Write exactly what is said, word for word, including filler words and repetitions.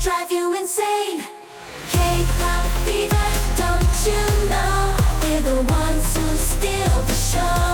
drive you insane. K-pop fever, don't you know? We're the ones who steal the show.